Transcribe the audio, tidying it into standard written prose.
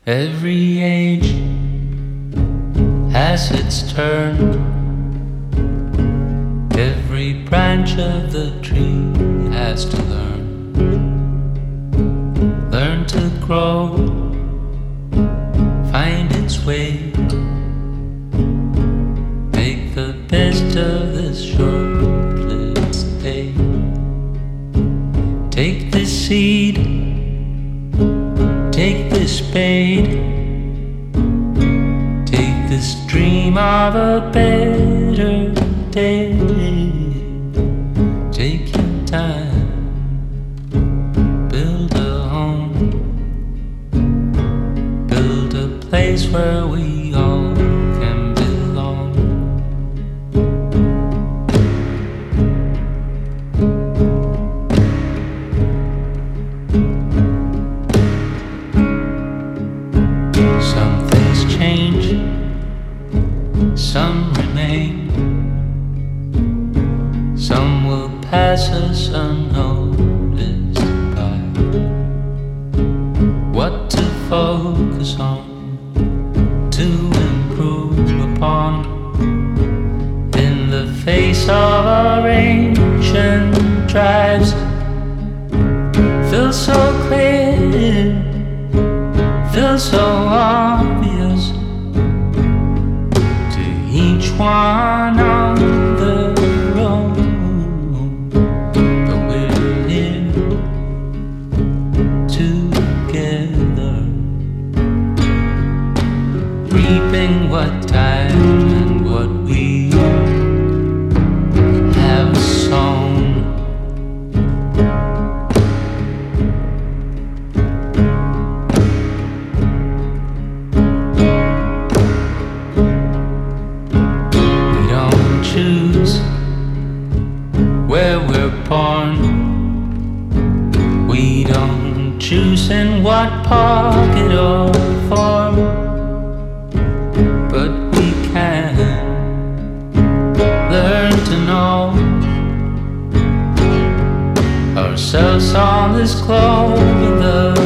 Every age has its turn. Every branch of the tree has to learn to grow, find its way, make the best of this short-lived day. Take this seed, take this spade, take this dream of a better day. Take your time, build a home, build a place where we all can belong. Some things change, some remain, some will pass us unnoticed by. What to focus on, to improve upon, in the face of our ancient tribes, feels so clear, feels so obvious to each one on the road. But we're here together, reaping what time and what we have sown. Choose where we're born. We don't choose in what pocket or form, but we can learn to know ourselves on this globe in the